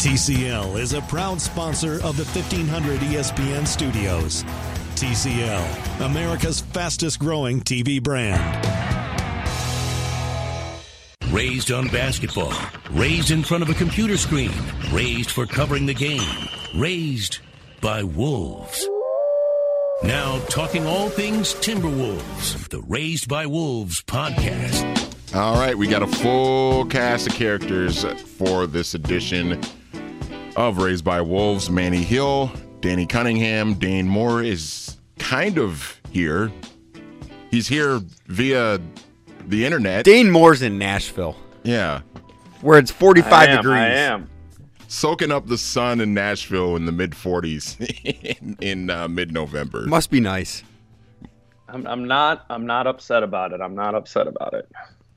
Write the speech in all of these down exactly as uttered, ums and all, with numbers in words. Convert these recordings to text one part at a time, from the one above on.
T C L is a proud sponsor of the fifteen hundred E S P N studios. T C L, America's fastest growing T V brand. Raised on basketball, raised in front of a computer screen, raised for covering the game, raised by wolves. Now talking all things Timberwolves, the Raised by Wolves podcast. All right, we got a full cast of characters for this edition of Raised by Wolves. Manny Hill, Danny Cunningham, Dane Moore is kind of here. He's here via the internet. Dane Moore's in Nashville. Yeah. Where it's forty-five I am, degrees. I am. Soaking up the sun in Nashville in the mid forties in, in uh, mid-November. Must be nice. I'm, I'm not. I'm not upset about it. I'm not upset about it.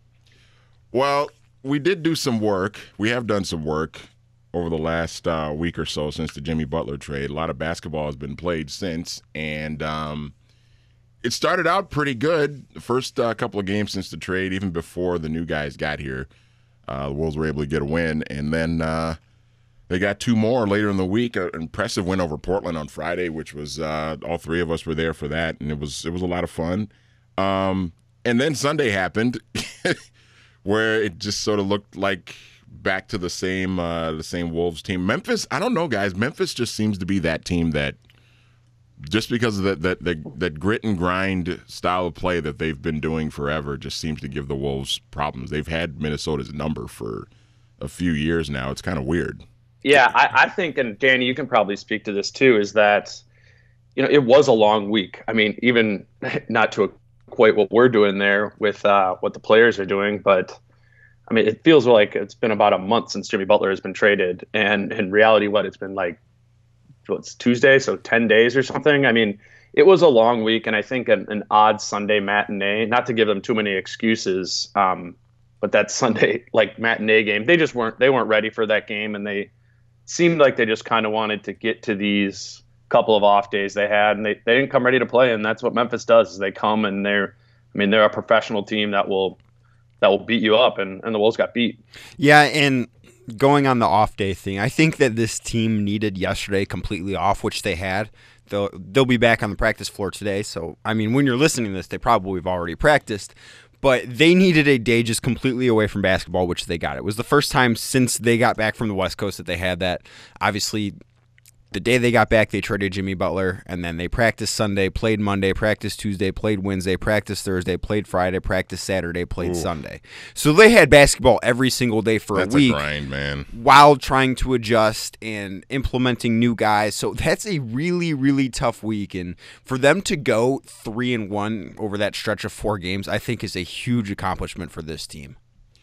Well, we did do some work. We have done some work over the last uh, week or so since the Jimmy Butler trade. A lot of basketball has been played since, and um, it started out pretty good. The first uh, couple of games since the trade, even before the new guys got here, uh, the Wolves were able to get a win, and then uh, they got two more later in the week. An impressive win over Portland on Friday, which was uh, all three of us were there for that, and it was it was a lot of fun. Um, and then Sunday happened, where it just sort of looked like back to the same uh, the same Wolves team. Memphis, I don't know, guys. Memphis just seems to be that team that, just because of that that that, that grit and grind style of play that they've been doing forever, just seems to give the Wolves problems. They've had Minnesota's number for a few years now. It's kind of weird. Yeah, I, I think, and Danny, you can probably speak to this too, is that, you know, it was a long week. I mean, even not to equate what we're doing there with uh, what the players are doing, but I mean, it feels like it's been about a month since Jimmy Butler has been traded. And in reality, what, it's been like, what's Tuesday, so ten days or something. I mean, it was a long week, and I think an, an odd Sunday matinee, not to give them too many excuses, um, but that Sunday, like, matinee game, they just weren't, they weren't ready for that game, and they seemed like they just kind of wanted to get to these couple of off days they had, and they, they didn't come ready to play. And that's what Memphis does, is they come and they're, I mean, they're a professional team that will, that will beat you up, and, and the Wolves got beat. Yeah, and going on the off day thing, I think that this team needed yesterday completely off, which they had. They'll, they'll be back on the practice floor today. So, I mean, when you're listening to this, they probably have already practiced. But they needed a day just completely away from basketball, which they got. It was the first time since they got back from the West Coast that they had that. Obviously, the day they got back, they traded Jimmy Butler, and then they practiced Sunday, played Monday, practiced Tuesday, played Wednesday, practiced Thursday, played Friday, practiced Saturday, played Ooh. Sunday. So they had basketball every single day for that's a week. That's a grind, man. While trying to adjust and implementing new guys. So that's a really, really tough week. And for them to go three and one over that stretch of four games, I think is a huge accomplishment for this team.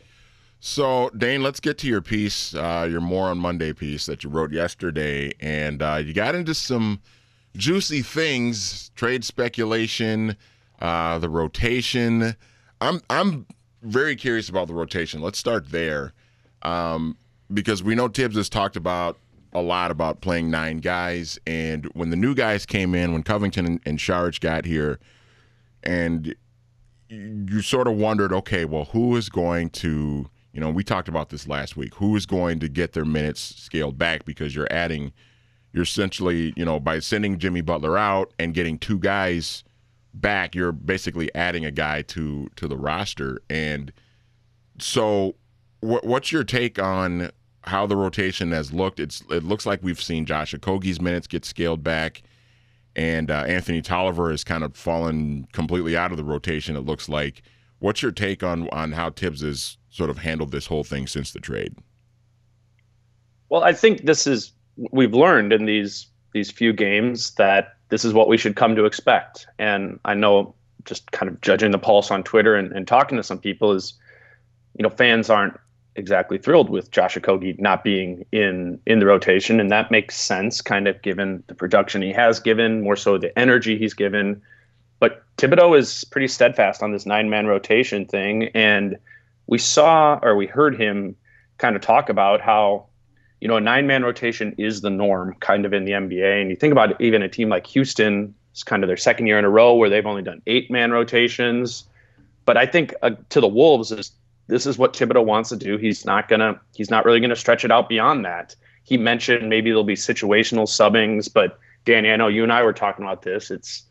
So, Dane, let's get to your piece, uh, your More on Monday piece that you wrote yesterday. And uh, you got into some juicy things, trade speculation, uh, the rotation. I'm I'm very curious about the rotation. Let's start there, um, because we know Tibbs has talked about a lot about playing nine guys. And when the new guys came in, when Covington and, and Saric got here, and you sort of wondered, okay, well, who is going to – you know, we talked about this last week. Who is going to get their minutes scaled back, because you're adding, you're essentially, you know, by sending Jimmy Butler out and getting two guys back, you're basically adding a guy to to the roster. And so wh- what's your take on how the rotation has looked? It's It looks like we've seen Josh Okogie's minutes get scaled back, and uh, Anthony Tolliver has kind of fallen completely out of the rotation, it looks like. What's your take on, on how Tibbs has sort of handled this whole thing since the trade? Well, I think this is, we've learned in these these few games that this is what we should come to expect. And I know, just kind of judging the pulse on Twitter and, and talking to some people, is, you know, fans aren't exactly thrilled with Josh Okogie not being in in the rotation, and that makes sense, kind of given the production he has given, more so the energy he's given. But Thibodeau is pretty steadfast on this nine-man rotation thing, and we saw, or we heard him kind of talk about how, you know, a nine-man rotation is the norm kind of in the N B A. And you think about even a team like Houston, it's kind of their second year in a row where they've only done eight-man rotations. But I think uh, to the Wolves, is this is what Thibodeau wants to do. He's not gonna, he's not really gonna stretch it out beyond that. he mentioned maybe there'll be situational subbings, but Danny, I know you and I were talking about this. It's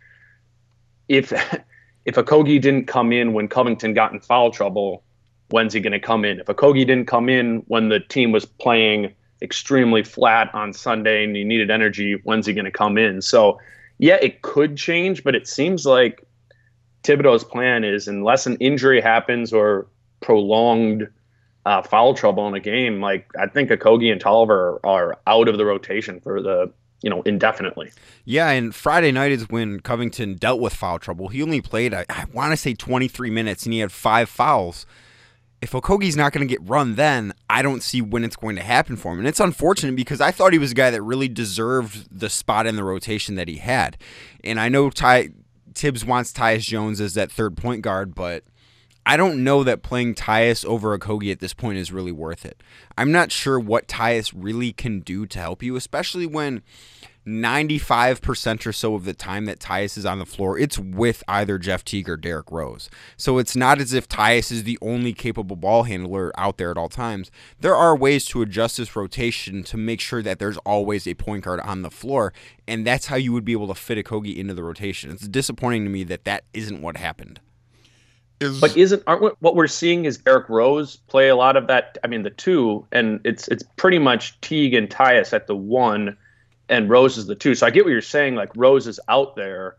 if if Okogie didn't come in when Covington got in foul trouble, when's he going to come in? If Okogie didn't come in when the team was playing extremely flat on Sunday and he needed energy, when's he going to come in? So, yeah, it could change, but it seems like Thibodeau's plan is unless an injury happens or prolonged uh, foul trouble in a game, like I think Okogie and Tolliver are out of the rotation for the, you know, indefinitely. Yeah, and Friday night is when Covington dealt with foul trouble. He only played, I, I want to say twenty-three minutes, and he had five fouls. If Okogie's not going to get run then, I don't see when it's going to happen for him. And it's unfortunate because I thought he was a guy that really deserved the spot in the rotation that he had. And I know Ty, Tibbs wants Tyus Jones as that third point guard, but I don't know that playing Tyus over Okogie at this point is really worth it. I'm not sure what Tyus really can do to help you, especially when ninety-five percent or so of the time that Tyus is on the floor, it's with either Jeff Teague or Derrick Rose. So it's not as if Tyus is the only capable ball handler out there at all times. There are ways to adjust this rotation to make sure that there's always a point guard on the floor, and that's how you would be able to fit Okogie into the rotation. It's disappointing to me that that isn't what happened. Is, but isn't aren't we, what we're seeing is Derrick Rose play a lot of that? I mean, the two, and it's it's pretty much Teague and Tyus at the one, and Rose is the two. So I get what you're saying. Like Rose is out there,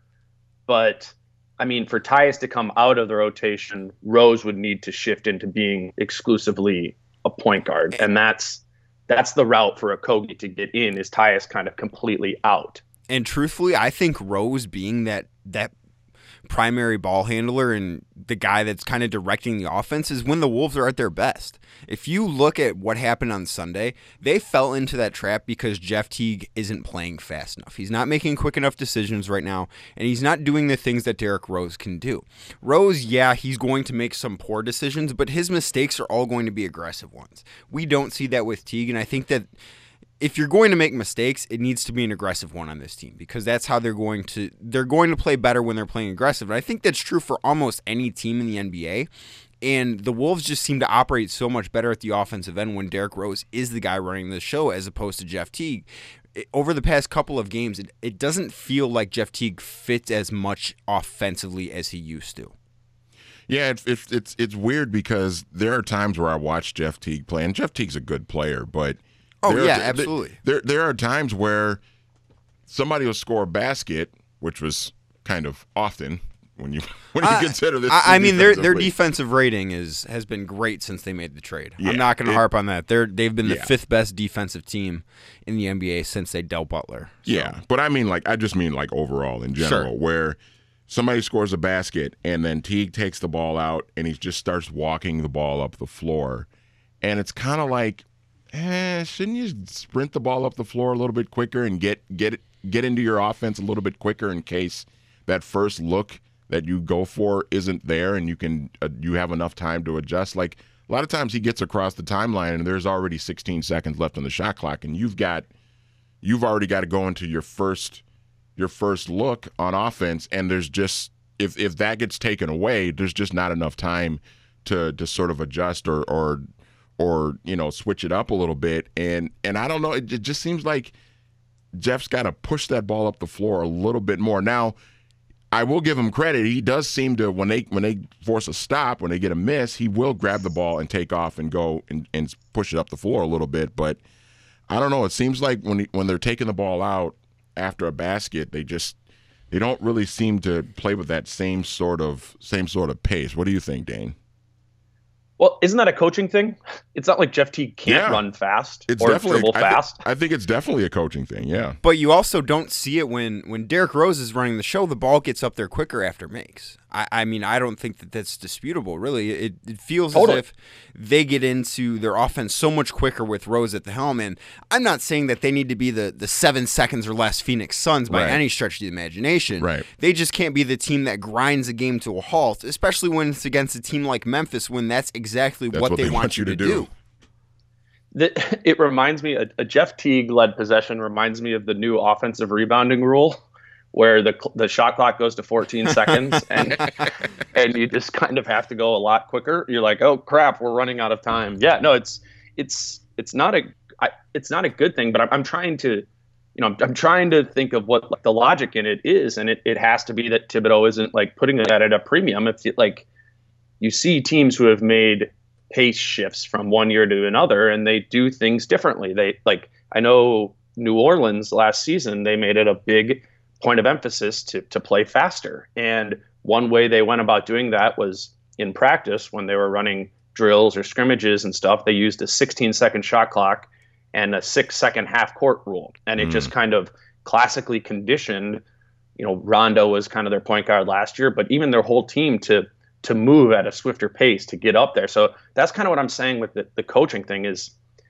but I mean, for Tyus to come out of the rotation, Rose would need to shift into being exclusively a point guard, and that's that's the route for Okogie to get in. Is Tyus kind of completely out? And truthfully, I think Rose being that that. primary ball handler and the guy that's kind of directing the offense is when the Wolves are at their best. If you look at what happened on Sunday, they fell into that trap because Jeff Teague isn't playing fast enough. He's not making quick enough decisions right now, and he's not doing the things that Derrick Rose can do. Rose, yeah, he's going to make some poor decisions, but his mistakes are all going to be aggressive ones. We don't see that with Teague, and I think that if you're going to make mistakes, it needs to be an aggressive one on this team because that's how they're going to they're going to play better when they're playing aggressive. And I think that's true for almost any team in the N B A. And the Wolves just seem to operate so much better at the offensive end when Derrick Rose is the guy running the show as opposed to Jeff Teague. It, over the past couple of games, it, it doesn't feel like Jeff Teague fits as much offensively as he used to. Yeah, it, it, it's it's weird because there are times where I watch Jeff Teague play, and Jeff Teague's a good player, but Oh, there yeah, are, absolutely. There, there are times where somebody will score a basket, which was kind of often when you when you uh, consider this. I, I mean, their their defensive rating is has been great since they made the trade. Yeah, I'm not going to harp on that. They're they've been the yeah. fifth best defensive team in the N B A since they dealt Butler. So. Yeah, but I mean, like I just mean like overall in general, sure. where somebody scores a basket and then Teague takes the ball out and he just starts walking the ball up the floor, and it's kind of like. Eh, shouldn't you sprint the ball up the floor a little bit quicker and get get it, get into your offense a little bit quicker in case that first look that you go for isn't there and you can uh, you have enough time to adjust? Like a lot of times he gets across the timeline and there's already sixteen seconds left on the shot clock and you've got you've already got to go into your first your first look on offense and there's just if if that gets taken away, there's just not enough time to to sort of adjust or or or, you know, switch it up a little bit. And and I don't know, it, it just seems like Jeff's got to push that ball up the floor a little bit more. Now, I will give him credit. He does seem to, when they when they force a stop, when they get a miss, he will grab the ball and take off and go and, and push it up the floor a little bit. But I don't know. It seems like when he, when they're taking the ball out after a basket, they just they don't really seem to play with that same sort of same sort of pace. What do you think, Dane? Well, isn't that a coaching thing? It's not like Jeff Teague can't yeah. run fast it's or definitely, dribble I fast. Th- I think it's definitely a coaching thing, yeah. But you also don't see it when, when Derrick Rose is running the show, the ball gets up there quicker after makes. I, I mean, I don't think that that's disputable, really. It, it feels totally. as if they get into their offense so much quicker with Rose at the helm. And I'm not saying that they need to be the, the seven seconds or less Phoenix Suns by right. any stretch of the imagination. Right. They just can't be the team that grinds a game to a halt, especially when it's against a team like Memphis when that's exactly that's what, what they, they want, want you to, to do. do. The, it reminds me, a, a Jeff Teague-led possession reminds me of the new offensive rebounding rule where the the shot clock goes to fourteen seconds and and you just kind of have to go a lot quicker. You're like, oh, crap, we're running out of time. Yeah, no, it's it's it's not a I, it's not a good thing, but I'm, I'm trying to, you know, I'm, I'm trying to think of what like, the logic in it is, and it, it has to be that Thibodeau isn't like putting that at a premium. If you, like you see teams who have made pace shifts from one year to another, and they do things differently. They like I know New Orleans last season, they made it a big point of emphasis to to play faster, and one way they went about doing that was in practice when they were running drills or scrimmages and stuff. They used a sixteen second shot clock and a six second half court rule. And it mm. just kind of classically conditioned, you know, Rondo was kind of their point guard last year, but even their whole team to, to move at a swifter pace to get up there. So that's kind of what I'm saying with the, the coaching thing is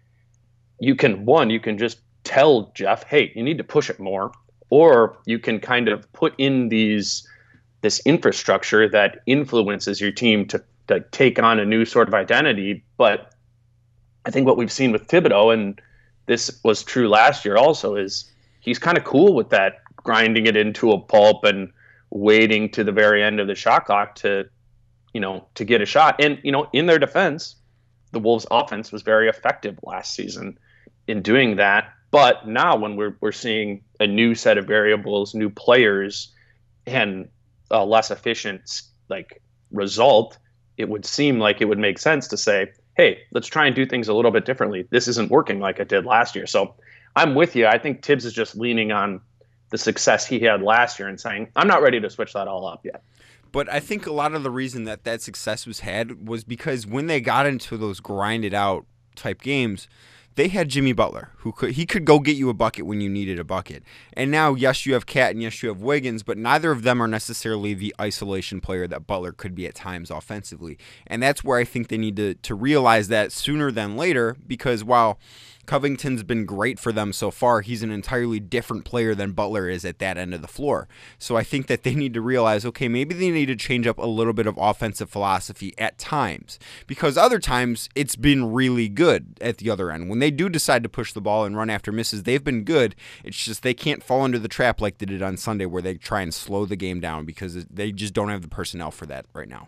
you can, one, you can just tell Jeff, hey, you need to push it more, or you can kind of put in these, this infrastructure that influences your team to, to take on a new sort of identity. But I think what we've seen with Thibodeau, and this was true last year also, is he's kind of cool with that, grinding it into a pulp and waiting to the very end of the shot clock to, you know, to get a shot. And, you know, in their defense, the Wolves offense was very effective last season in doing that. But now when we're we're seeing a new set of variables, new players, and a less efficient like result, it would seem like it would make sense to say, hey, let's try and do things a little bit differently. This isn't working like it did last year. So I'm with you. I think Tibbs is just leaning on the success he had last year and saying, I'm not ready to switch that all up yet. But I think a lot of the reason that that success was had was because when they got into those grinded out type games, they had Jimmy Butler, who could he could go get you a bucket when you needed a bucket. And now, yes, you have Cat and yes, you have Wiggins, but neither of them are necessarily the isolation player that Butler could be at times offensively. And that's where I think they need to, to realize that sooner than later, because while Covington's been great for them so far, he's an entirely different player than Butler is at that end of the floor. So I think that they need to realize, okay, maybe they need to change up a little bit of offensive philosophy at times, because other times it's been really good at the other end. When they do decide to push the ball and run after misses, they've been good. It's just they can't fall into the trap like they did on Sunday where they try and slow the game down because they just don't have the personnel for that right now.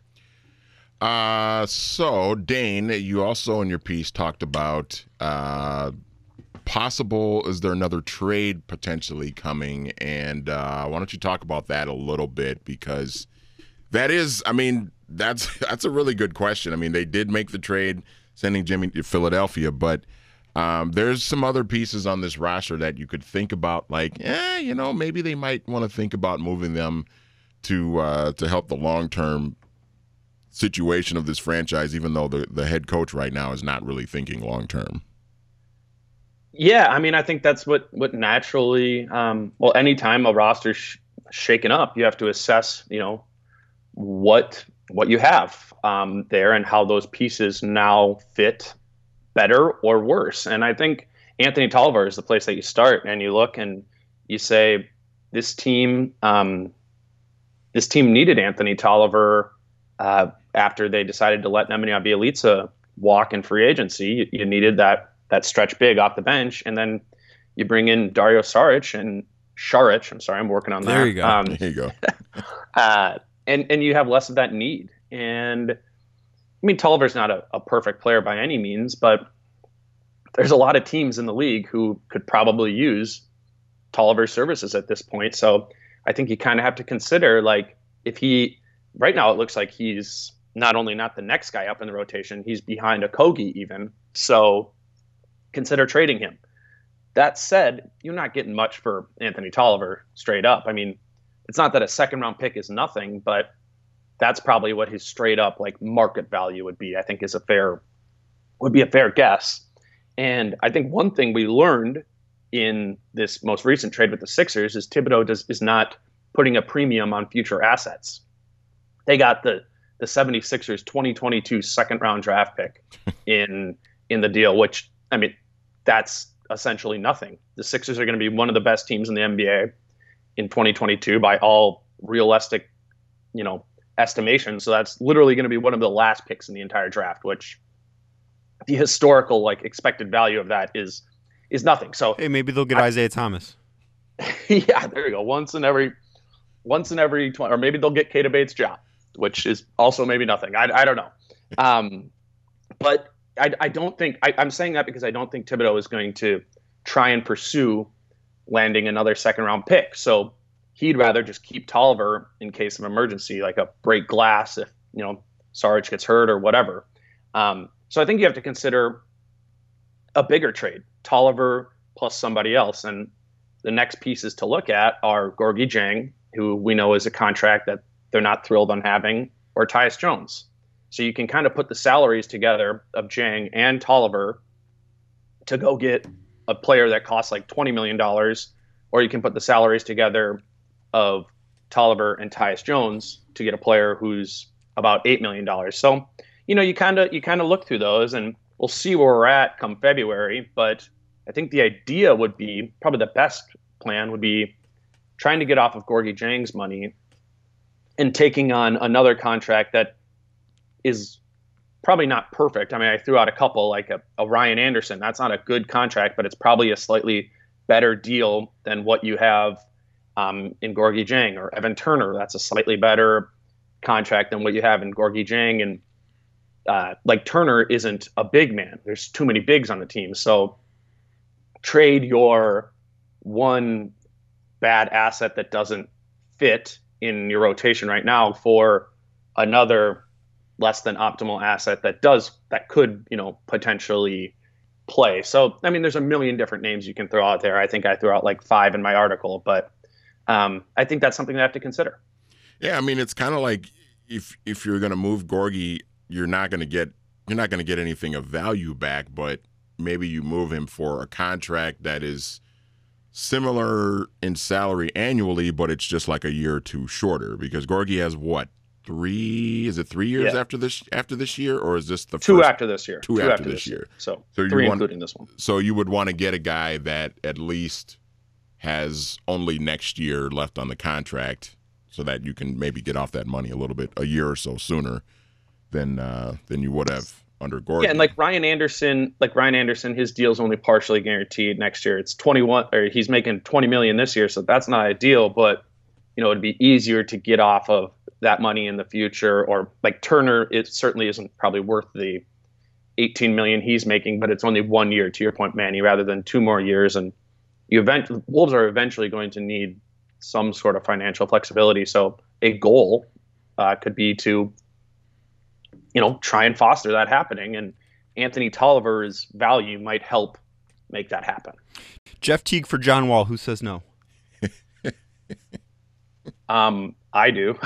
Uh, so, Dane, you also in your piece talked about uh, possible, is there another trade potentially coming? And uh, why don't you talk about that a little bit? Because that is, I mean, that's that's a really good question. I mean, they did make the trade sending Jimmy to Philadelphia, but um, there's some other pieces on this roster that you could think about, like, eh, you know, maybe they might want to think about moving them to uh, to help the long-term situation of this franchise, even though the, the head coach right now is not really thinking long term. Yeah, I mean, I think that's what what naturally, um, well, anytime a roster's sh- shaken up, you have to assess, you know, what what you have um, there and how those pieces now fit better or worse. And I think Anthony Tolliver is the place that you start, and you look and you say, this team, um, this team needed Anthony Tolliver. Uh, after they decided to let Nemanja Bjelica walk in free agency, you, you needed that that stretch big off the bench, and then you bring in Dario Saric and Saric. I'm sorry, I'm working on that. There you go. Um, there you go. uh, and and you have less of that need. And I mean, Tolliver's not a, a perfect player by any means, but there's a lot of teams in the league who could probably use Tolliver's services at this point. So I think you kind of have to consider, like, if he. Right now, it looks like he's not only not the next guy up in the rotation, he's behind Okogie even. So consider trading him. That said, you're not getting much for Anthony Tolliver straight up. I mean, it's not that a second round pick is nothing, but that's probably what his straight up like market value would be. I think is a fair would be a fair guess. And I think one thing we learned in this most recent trade with the Sixers is Thibodeau does, is not putting a premium on future assets. They got the the seventy-sixers twenty twenty-two second round draft pick in in the deal, which, I mean, that's essentially nothing. The Sixers are going to be one of the best teams in the N B A in twenty twenty-two by all realistic, you know, estimations. So that's literally going to be one of the last picks in the entire draft, which the historical like expected value of that is is nothing. So hey, maybe they'll get I, Isaiah Thomas. Yeah, there you go. Once in every once in every twenty, or maybe they'll get Keita Bates' job, which is also maybe nothing. I, I don't know. Um, but I, I don't think I, I'm saying that because I don't think Thibodeau is going to try and pursue landing another second round pick. So he'd rather just keep Tolliver in case of emergency, like a break glass if, you know, Sarge gets hurt or whatever. Um, so I think you have to consider a bigger trade, Tolliver plus somebody else. And the next pieces to look at are Gorgui Dieng, who we know is a contract that they're not thrilled on having, or Tyus Jones. So you can kind of put the salaries together of Dieng and Tolliver to go get a player that costs like twenty million dollars, or you can put the salaries together of Tolliver and Tyus Jones to get a player who's about eight million dollars. So, you know, you kind of you kind of look through those, and we'll see where we're at come February. But I think the idea would be, probably the best plan would be trying to get off of Gorgui Dieng's money and taking on another contract that is probably not perfect. I mean, I threw out a couple, like a, a Ryan Anderson. That's not a good contract, but it's probably a slightly better deal than what you have um, in Gorgui Dieng, or Evan Turner. That's a slightly better contract than what you have in Gorgui Dieng. And uh, like Turner isn't a big man. There's too many bigs on the team. So trade your one bad asset that doesn't fit in your rotation right now for another less than optimal asset that does, that could, you know, potentially play. So, I mean, there's a million different names you can throw out there. I think I threw out like five in my article, but um, I think that's something to have to consider. Yeah, I mean, it's kind of like if if you're going to move Gorgui, you're not going to get you're not going to get anything of value back, but maybe you move him for a contract that is similar in salary annually, but it's just like a year or two shorter, because Gorgui has what? Three? Is it three years yeah. after this? After this year, or is this the two first, after this year? Two, two after, after this year. year. So, so three want, including this one. So you would want to get a guy that at least has only next year left on the contract, so that you can maybe get off that money a little bit a year or so sooner than uh, than you would have under Gorgui. Yeah, and like Ryan Anderson, like Ryan Anderson, his deal's only partially guaranteed next year. It's twenty-one, or he's making twenty million this year, so that's not ideal. But you know, it'd be easier to get off of that money in the future. Or like Turner, it certainly isn't probably worth the eighteen million he's making, but it's only one year, to your point, Manny, rather than two more years. And you event Wolves are eventually going to need some sort of financial flexibility. So a goal uh, could be to, you know, try and foster that happening. And Anthony Tolliver's value might help make that happen. Jeff Teague for John Wall. Who says no? um, I do.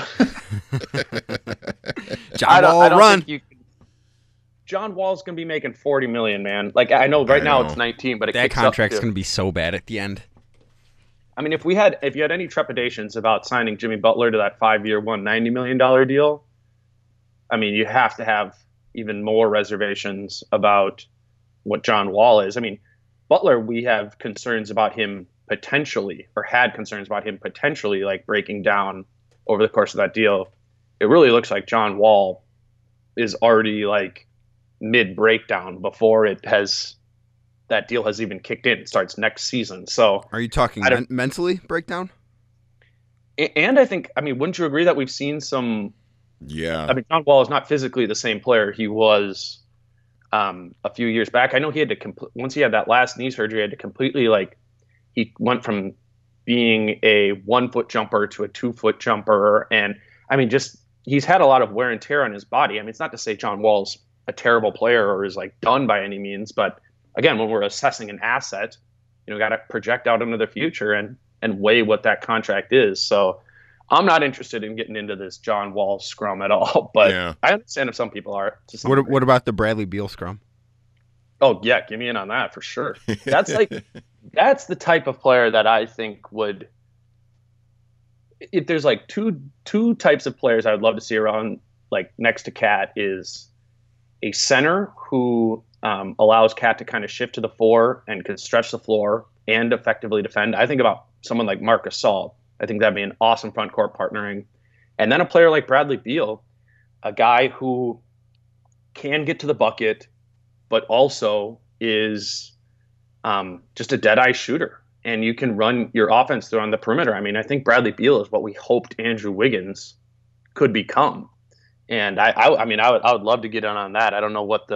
John I don't, Wall I don't run. Think you can, John Wall's going to be making forty million, man. Like, I know right I now know. It's nineteen, but it that contract's going to be so bad at the end. I mean, if we had, if you had any trepidations about signing Jimmy Butler to that five-year, one hundred ninety million dollars deal, I mean, you have to have even more reservations about what John Wall is. I mean, Butler, we have concerns about him potentially, or had concerns about him potentially, like breaking down over the course of that deal. It really looks like John Wall is already like mid-breakdown before it has, that deal has even kicked in. It starts next season. So, are you talking men- mentally breakdown? And I think, I mean, wouldn't you agree that we've seen some? Yeah. I mean, John Wall is not physically the same player he was um, a few years back. I know he had to compl- once he had that last knee surgery, he had to completely like he went from being a one foot jumper to a two foot jumper, and I mean, just he's had a lot of wear and tear on his body. I mean, it's not to say John Wall's a terrible player or is like done by any means, but again, when we're assessing an asset, you know, got to project out into the future and and weigh what that contract is. So I'm not interested in getting into this John Wall scrum at all, but yeah. I understand if some people are. To some what, degree. What about the Bradley Beal scrum? Oh yeah, give me in on that for sure. That's like that's the type of player that I think would. If there's like two two types of players I would love to see around, like next to Cat, is a center who um, allows Cat to kind of shift to the four and can stretch the floor and effectively defend. I think about someone like Marc Gasol. I think that'd be an awesome front court partnering. And then a player like Bradley Beal, a guy who can get to the bucket, but also is um, just a dead-eye shooter. And you can run your offense through on the perimeter. I mean, I think Bradley Beal is what we hoped Andrew Wiggins could become. And I, I, I mean, I would, I would love to get in on that. I don't know what the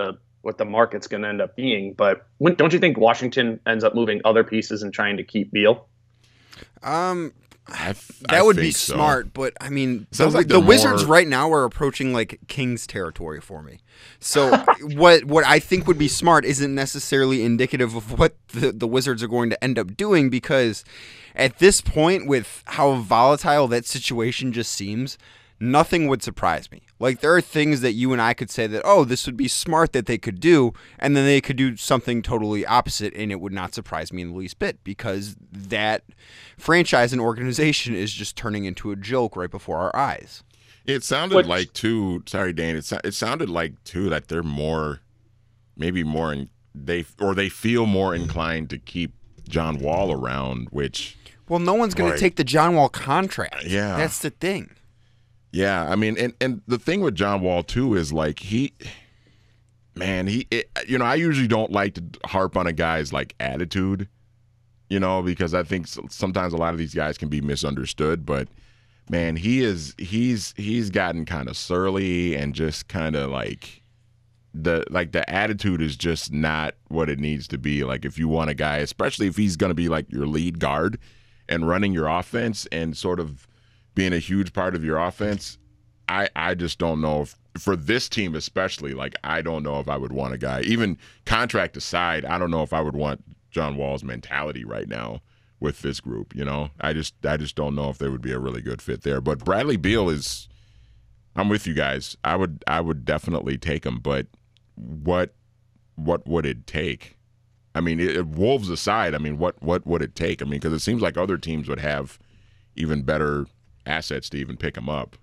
what the market's going to end up being. But when, don't you think Washington ends up moving other pieces and trying to keep Beal? Um, I, that I would be so. smart, but I mean, the, Sounds like the they're Wizards more- right now are approaching like Kings territory for me. So what what I think would be smart isn't necessarily indicative of what the, the Wizards are going to end up doing, because at this point, with how volatile that situation just seems, nothing would surprise me. Like, there are things that you and I could say that, oh, this would be smart that they could do, and then they could do something totally opposite, and it would not surprise me in the least bit, because that franchise and organization is just turning into a joke right before our eyes. It sounded Which- like, too, sorry, Dane, it, so- it sounded like, too, that they're more, maybe more, in, they or they feel more inclined to keep John Wall around, which, Well, no one's going Right. to take the John Wall contract. Yeah. That's the thing. yeah, I mean, and, and the thing with John Wall, too, is like, he, man, he, it, you know, I usually don't like to harp on a guy's, like, attitude, you know, because I think s- sometimes a lot of these guys can be misunderstood, but, man, he is, he's, he's gotten kind of surly and just kind of like, the like the attitude is just not what it needs to be. Like, if you want a guy, especially if he's going to be like your lead guard and running your offense and sort of being a huge part of your offense, I I just don't know if for this team especially, like, I don't know if I would want a guy, even contract aside, I don't know if I would want John Wall's mentality right now with this group, you know. I just I just don't know if they would be a really good fit there. But Bradley Beal is, I'm with you guys. I would I would definitely take him, but what what would it take? I mean, it, Wolves aside, I mean, what what would it take? I mean, because it seems like other teams would have even better assets to even pick him up.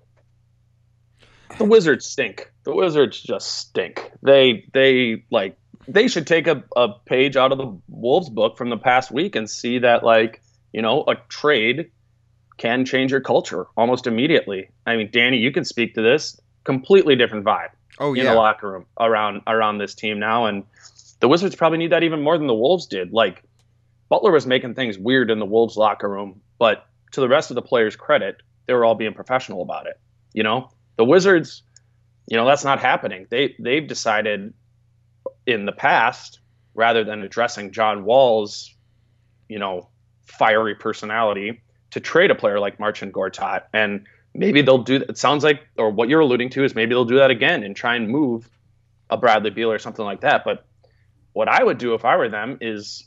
The Wizards stink. The Wizards just stink. They they like they should take a, a page out of the Wolves book from the past week and see that, like, you know, a trade can change your culture almost immediately. I mean, Danny, you can speak to this. Completely different vibe Oh, in yeah. the locker room around around this team now, and the Wizards probably need that even more than the Wolves did. Like, Butler was making things weird in the Wolves locker room, but to the rest of the players' credit, they were all being professional about it. You know, the Wizards, you know, that's not happening. They they've decided in the past, rather than addressing John Wall's, you know, fiery personality, to trade a player like Marcin Gortat. And maybe they'll do that. It sounds like, or what you're alluding to is maybe they'll do that again and try and move a Bradley Beal or something like that. But what I would do if I were them is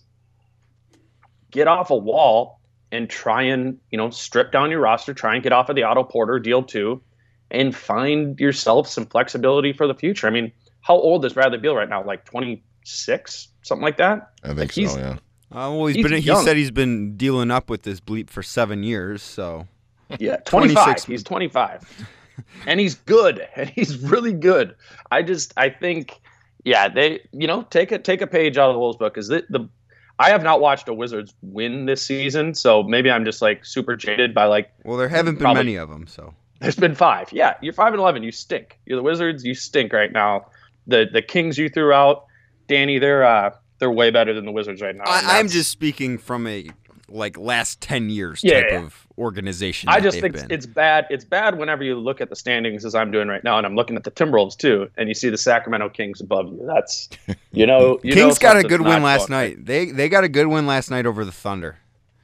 get off a Wall and try and, you know, strip down your roster, try and get off of the Otto Porter deal too, and find yourself some flexibility for the future. I mean, how old is Bradley Beal right now? Like twenty-six, something like that? I think Like, so, he's- yeah. Uh, well, he's He's been. He young. said he's been dealing up with this bleep for seven years. So Yeah, twenty-five. twenty-six. He's twenty-five. And he's good. And he's really good. I just, I think, yeah, they, you know, take a, take a page out of the Wolves book, because the, the, I have not watched a Wizards win this season. So maybe I'm just like super jaded by, like, well, there haven't been Probably. many of them. So there's been five. Yeah, you're five and eleven. You stink. You're the Wizards. You stink right now. The the Kings you threw out, Danny, they're uh they're way better than the Wizards right now. and I, I'm that's- just speaking from a like last ten years Yeah, type yeah. of organization. I that just they've think been. it's bad. It's bad whenever you look at the standings as I'm doing right now, and I'm looking at the Timberwolves too, and you see the Sacramento Kings above you. That's, you know, you know Kings got a something's good not win last going right. night. They they got a good win last night over the Thunder.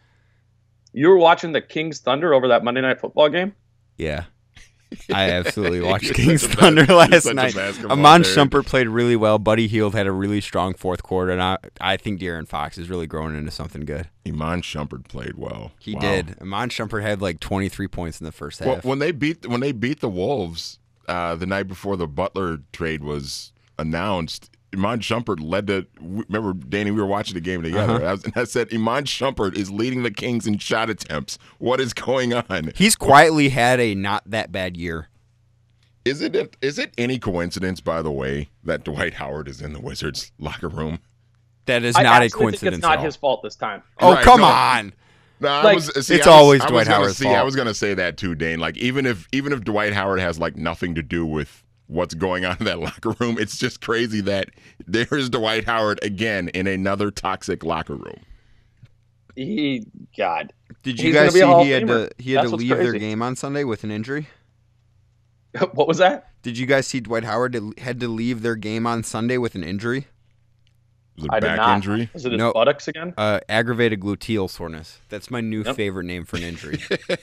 You were watching the Kings Thunder over that Monday Night Football game. Yeah. I absolutely watched You're Kings such a Thunder bas- you're last such a night. basketball Amon nerd. Shumpert played really well. Buddy Hield had a really strong fourth quarter, and I I think De'Aaron Fox is really growing into something good. Iman Shumpert played well. He Wow. did. Amon Shumpert had like twenty-three points in the first Well, half. when they beat when they beat the Wolves uh, the night before the Butler trade was announced, Iman Shumpert led the. Remember, Danny, we were watching the game together. Uh-huh. I, was, and I said, Iman Shumpert is leading the Kings in shot attempts. What is going on? He's quietly had a not that bad year. Is it is it any coincidence, by the way, that Dwight Howard is in the Wizards locker room? That is I not a actually coincidence. think it's not at all. his fault this time. Oh, Right, come no. on. No, I Like, was, see, it's I was- always I was Dwight gonna Howard's see, fault. I was going to say that too, Dane. Like, even if even if Dwight Howard has like nothing to do with what's going on in that locker room, it's just crazy that there is Dwight Howard again in another toxic locker room. He, God, Did you He's gonna guys be see a Hall he of had to Famer. he had That's to what's leave their crazy. game on Sunday with an injury? What was that? Did you guys see Dwight Howard had to leave their game on Sunday with an injury? Was it I back did not. injury? Was it his No. buttocks again? Uh, aggravated gluteal soreness. That's my new Yep. favorite name for an injury.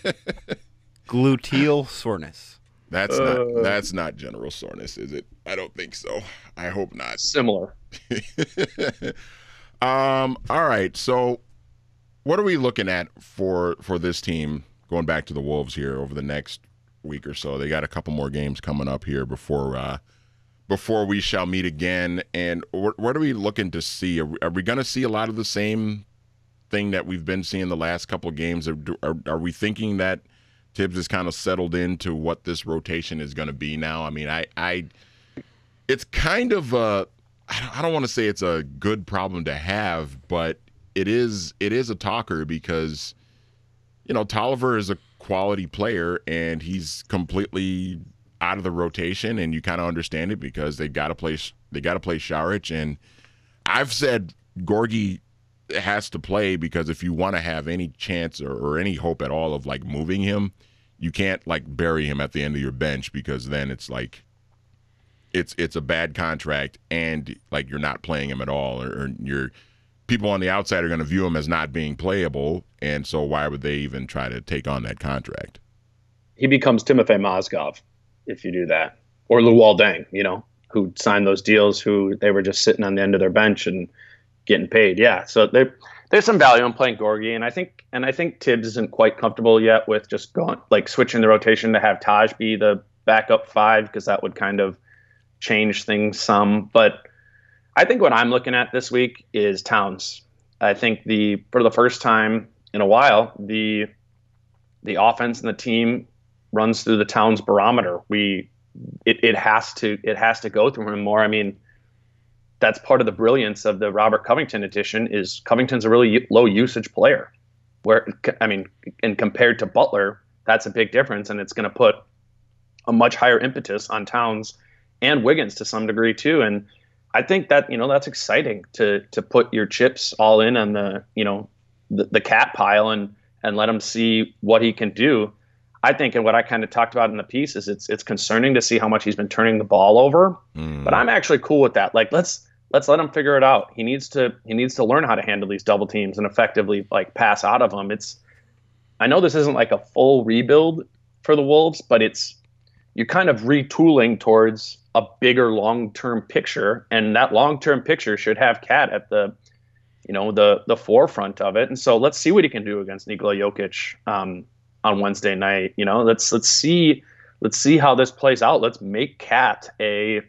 Gluteal soreness. That's Uh. not that's not general soreness, is it? I don't think so. I hope not. Similar. um. All right. So, what are we looking at for for this team going back to the Wolves here over the next week or so? They got a couple more games coming up here before uh, before we shall meet again. And what, what are we looking to see? Are we, are we going to see a lot of the same thing that we've been seeing the last couple of games? Are, are, are we thinking that Tibbs is kind of settled into what this rotation is going to be now? I mean, I, I, it's kind of a, I don't want to say it's a good problem to have, but it is, it is a talker because, you know, Tolliver is a quality player and he's completely out of the rotation, and you kind of understand it because they got to play, they got to play Šarić, and I've said Gorgui has to play because if you want to have any chance or, or any hope at all of like moving him, you can't like bury him at the end of your bench because then it's like it's it's a bad contract and like you're not playing him at all, or, or you're people on the outside are going to view him as not being playable, and so why would they even try to take on that contract? He becomes Timofey Mozgov if you do that, or Luol Deng, you know, who signed those deals, who they were just sitting on the end of their bench and getting paid. Yeah, so there, there's some value in playing Gorgui, and I think and I think Tibbs isn't quite comfortable yet with just going like switching the rotation to have Taj be the backup five because that would kind of change things some. But I think what I'm looking at this week is Towns. I think the for the first time in a while, the the offense and the team runs through the Towns barometer. We it, it has to it has to go through him more. I mean, that's part of the brilliance of the Robert Covington edition is Covington's a really low usage player. Where I mean, and compared to Butler, that's a big difference, and it's going to put a much higher impetus on Towns and Wiggins to some degree too. And I think that, you know, that's exciting to to put your chips all in on the, you know, the, the cat pile and and let him see what he can do. I think, and what I kind of talked about in the piece is it's it's concerning to see how much he's been turning the ball over. Mm. But I'm actually cool with that. Like let's let's let him figure it out. He needs to he needs to learn how to handle these double teams and effectively like pass out of them. It's I know this isn't like a full rebuild for the Wolves, but it's you're kind of retooling towards a bigger long-term picture, and that long-term picture should have Cat at the, you know, the the forefront of it. And so let's see what he can do against Nikola Jokic um, on Wednesday night. You know, let's let's see let's see how this plays out. Let's make Cat a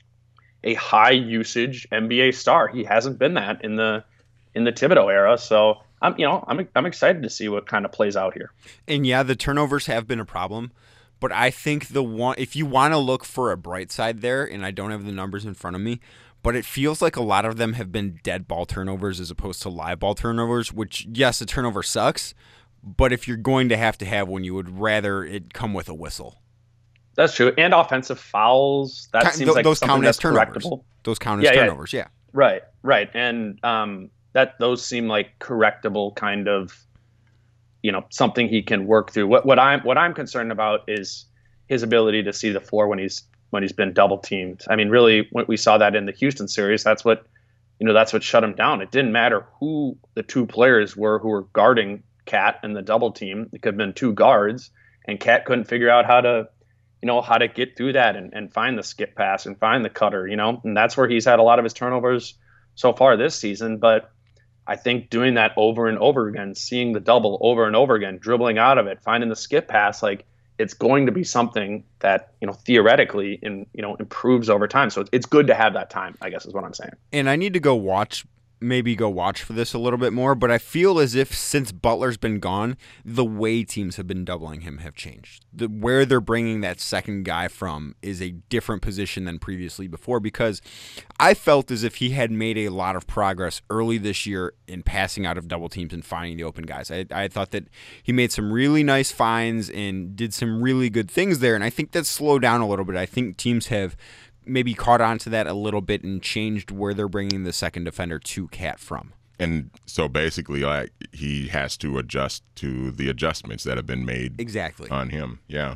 a high-usage N B A star. He hasn't been that in the in the Thibodeau era, so I'm you know I'm I'm excited to see what kind of plays out here. And yeah, the turnovers have been a problem. But I think the one, if you want to look for a bright side there, and I don't have the numbers in front of me, but it feels like a lot of them have been dead ball turnovers as opposed to live ball turnovers, which, yes, a turnover sucks, but if you're going to have to have one, you would rather it come with a whistle. That's true. And offensive fouls, that Count, seems th- like those something count that's as turnovers. correctable. Those count as yeah, turnovers, yeah. yeah. Right, right. And um, that those seem like correctable kind of, you know, something he can work through. What what I'm what I'm concerned about is his ability to see the floor when he's when he's been double teamed. I mean, really, when we saw that in the Houston series, that's what you know, that's what shut him down. It didn't matter who the two players were who were guarding Cat in the double team. It could have been two guards, and Cat couldn't figure out how to, you know, how to get through that and, and find the skip pass and find the cutter, you know, and that's where he's had a lot of his turnovers so far this season. But I think doing that over and over again, seeing the double over and over again, dribbling out of it, finding the skip pass, like, it's going to be something that, you know, theoretically, in, you know, improves over time. So it's good to have that time, I guess is what I'm saying. And I need to go watch, maybe go watch for this a little bit more, but I feel as if since Butler's been gone, the way teams have been doubling him have changed. The, where they're bringing that second guy from is a different position than previously before, because I felt as if he had made a lot of progress early this year in passing out of double teams and finding the open guys. I, I thought that he made some really nice finds and did some really good things there, and I think that's slowed down a little bit. I think teams have maybe caught on to that a little bit and changed where they're bringing the second defender to Cat from. And so basically, like, he has to adjust to the adjustments that have been made exactly on him. Yeah.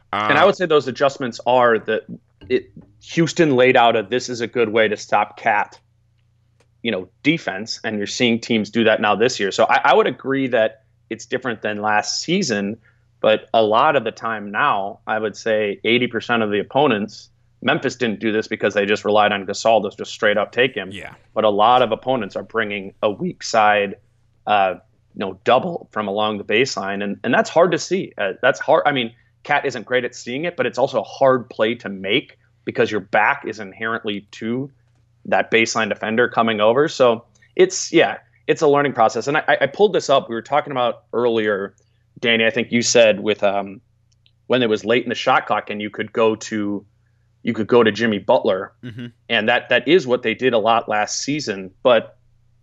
Uh, and I would say those adjustments are that it, Houston laid out a this is a good way to stop Cat, you know, defense, and you're seeing teams do that now this year. So I, I would agree that it's different than last season, but a lot of the time now, I would say eighty percent of the opponents, Memphis didn't do this because they just relied on Gasol to just straight up take him. Yeah. But a lot of opponents are bringing a weak side, uh, you know, double from along the baseline, and and that's hard to see. Uh, that's hard. I mean, Cat isn't great at seeing it, but it's also a hard play to make because your back is inherently to that baseline defender coming over. So it's, yeah, it's a learning process. And I, I pulled this up. We were talking about earlier, Danny, I think you said with um, when it was late in the shot clock and you could go to you could go to Jimmy Butler. Mm-hmm. And that that is what they did a lot last season. But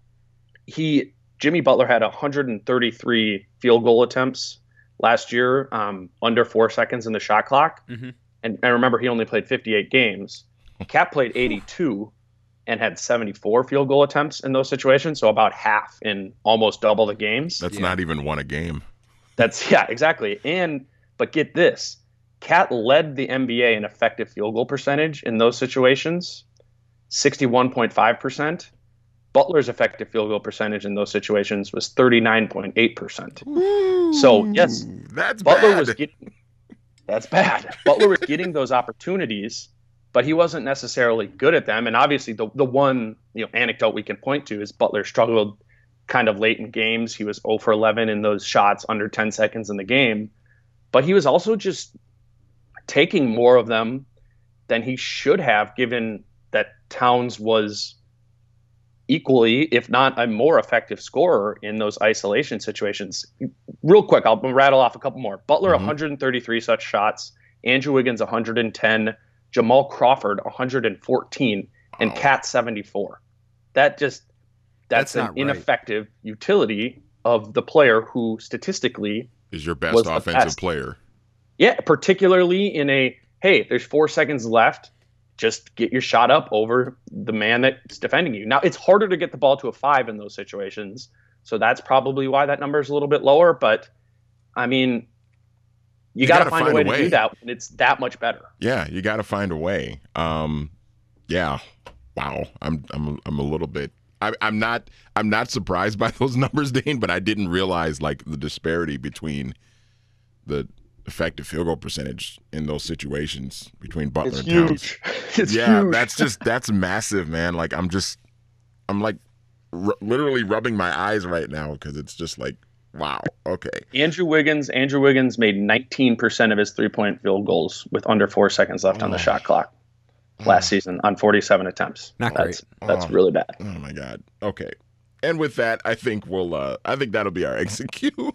he Jimmy Butler had one hundred thirty-three field goal attempts last year, um, under four seconds in the shot clock. Mm-hmm. And I remember he only played fifty-eight games. Cat played eighty-two and had seventy-four field goal attempts in those situations, so about half in almost double the games. That's yeah. not even one a game. That's yeah, exactly. And but get this, Cat led the N B A in effective field goal percentage in those situations, sixty-one point five percent. Butler's effective field goal percentage in those situations was thirty-nine point eight percent. So yes, that's Butler bad. was getting that's bad. Butler was getting those opportunities, but he wasn't necessarily good at them. And obviously, the the one you know anecdote we can point to is Butler struggled kind of late in games. He was zero for eleven in those shots under ten seconds in the game, but he was also just taking more of them than he should have, given that Towns was equally, if not a more effective scorer in those isolation situations. Real quick, I'll rattle off a couple more. Butler, mm-hmm. one hundred thirty-three such shots. Andrew Wiggins, one hundred ten. Jamal Crawford, one hundred fourteen. And Cat, seventy-four. That just, that's, that's an ineffective right. utility of the player who statistically is your best offensive best. player. Yeah, particularly in a, hey, there's four seconds left. Just get your shot up over the man that's defending you. Now, it's harder to get the ball to a five in those situations, so that's probably why that number is a little bit lower. But, I mean, you, you got to find, find a way, way to do that when it's that much better. Yeah, you got to find a way. Um, yeah, wow. I'm I'm I'm a little bit. I, I'm not I'm not surprised by those numbers, Dane, but I didn't realize like the disparity between the effective field goal percentage in those situations between Butler it's and huge. Towns. It's yeah, huge. that's just that's massive, man. Like I'm just I'm like r- literally rubbing my eyes right now because it's just like wow. Okay. Andrew Wiggins. Andrew Wiggins made nineteen percent of his three-point field goals with under four seconds left oh. on the shot clock last oh. season on forty-seven attempts. Not that's, great. That's oh. really bad. Oh my God. Okay. And with that, I think we'll. Uh, I think that'll be our exit cue.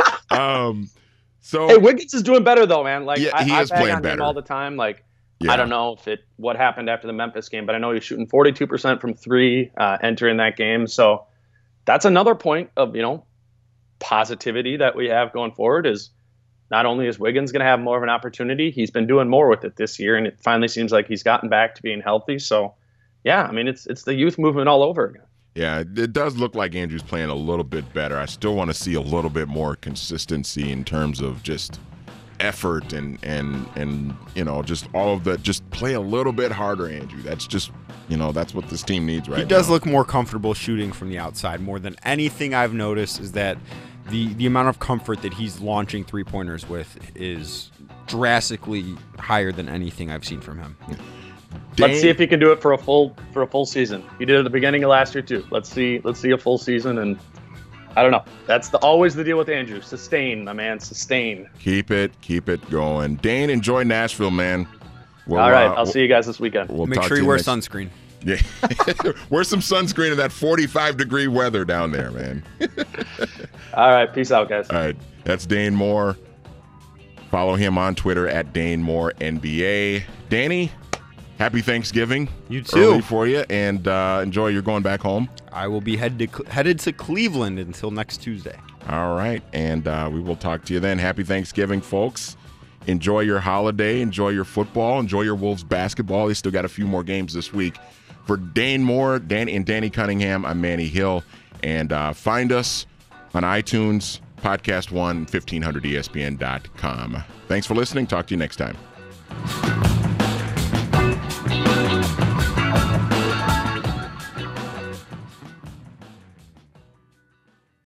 um. So hey, Wiggins is doing better though, man. Like yeah, he I, is I bag playing on better him all the time. Like yeah. I don't know if it what happened after the Memphis game, but I know he was shooting forty-two percent from three uh, entering that game. So that's another point of you know positivity that we have going forward. Is not only is Wiggins going to have more of an opportunity, he's been doing more with it this year, and it finally seems like he's gotten back to being healthy. So yeah, I mean it's it's the youth movement all over again. Yeah, it does look like Andrew's playing a little bit better. I still want to see a little bit more consistency in terms of just effort and and and you know just all of the just play a little bit harder, Andrew. That's just you know that's what this team needs right now. He does look more comfortable shooting from the outside. More than anything I've noticed is that the the amount of comfort that he's launching three pointers with is drastically higher than anything I've seen from him. Dane. Let's see if he can do it for a full for a full season. He did it at the beginning of last year too. Let's see let's see a full season, and I don't know. That's the always the deal with Andrew. Sustain, my man, sustain. Keep it, keep it going. Dane, enjoy Nashville, man. We'll, All right, uh, I'll we'll, see you guys this weekend. We'll Make sure you, you wear next... sunscreen. Yeah, wear some sunscreen in that forty-five degree weather down there, man. All right, peace out, guys. All right, that's Dane Moore. Follow him on Twitter at Dane Moore N B A. Danny, happy Thanksgiving. You too. Early for you, and uh, enjoy your going back home. I will be head to, headed to Cleveland until next Tuesday. All right, and uh, we will talk to you then. Happy Thanksgiving, folks. Enjoy your holiday. Enjoy your football. Enjoy your Wolves basketball. They still got a few more games this week. For Dane Moore, Dan, and Danny Cunningham, I'm Manny Hill. And uh, find us on iTunes, podcast one, fifteen hundred E S P N dot com. Thanks for listening. Talk to you next time.